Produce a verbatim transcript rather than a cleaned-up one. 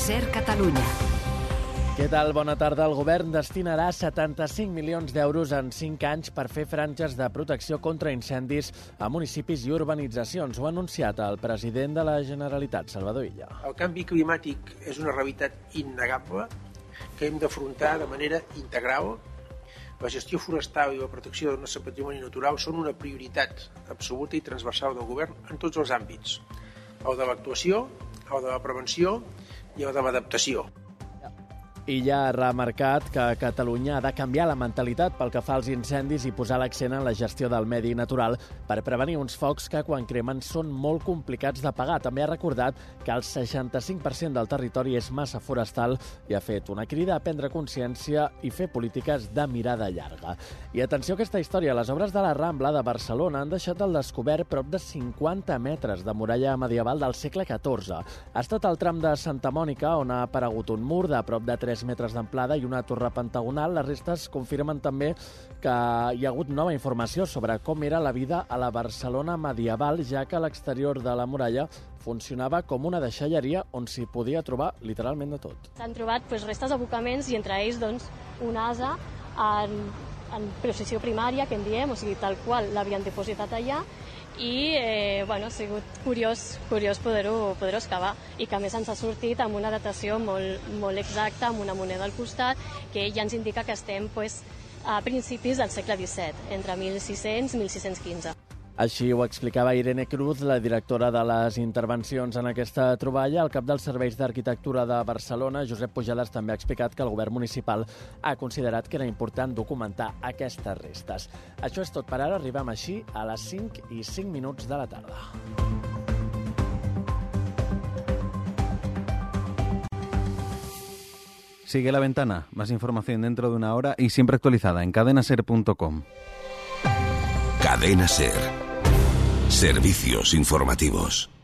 SER Catalunya. Què tal? Bona tarda. El govern destinarà setanta-cinc milions d'euros en cinc anys per fer franges de protecció contra incendis a municipis i urbanitzacions. Ho ha anunciat el president de la Generalitat, Salvador Illa. El canvi climàtic és una realitat innegable que hem d'afrontar de manera integral. La gestió forestal i la protecció del nostre patrimoni natural són una prioritat absoluta i transversal del govern en tots els àmbits. El de l'actuació, el de la prevenció i el de l'adaptació. Illa ha remarcat que Catalunya ha de canviar la mentalitat pel que fa als incendis i posar l'accent en la gestió del medi natural per prevenir uns focs que, quan cremen, són molt complicats d'apagar. També ha recordat que el seixanta-cinc per cent del territori és massa forestal i ha fet una crida a prendre consciència i fer polítiques de mirada llarga. I atenció a aquesta història. Les obres de la Rambla de Barcelona han deixat al descobert prop de cinquanta metres de muralla medieval del segle catorze. Ha estat el tram de Santa Mònica on ha aparegut un mur de prop de tres metres d'amplada i una torre pentagonal. Les restes confirmen també que hi ha hagut nova informació sobre com era la vida a la Barcelona medieval, ja que l'exterior de la muralla funcionava com una deixalleria on s'hi podia trobar literalment de tot. S'han trobat pues, restes d'abocaments i entre ells doncs, un ase en, en posició primària, que en diem, o sigui, tal qual l'havien depositat allà, i eh, bueno, ha sigut curiós, curiós poder-ho poder excavar i que a més ens ha sortit amb una datació molt, molt exacta, amb una moneda al costat que ja ens indica que estem pues, a principis del segle disset, entre mil sis-cents i mil sis-cents quinze. Així ho explicava Irene Cruz, la directora de les intervencions en aquesta troballa. El cap dels serveis d'arquitectura de Barcelona, Josep Pujades, també ha explicat que el govern municipal ha considerat que era important documentar aquestes restes. Això és tot per ara. Arribem així a les cinc i cinc minuts de la tarda. Sigue La Ventana. Más información dentro de una hora y siempre actualizada en cadena ser punto com. Cadena SER. Servicios informativos.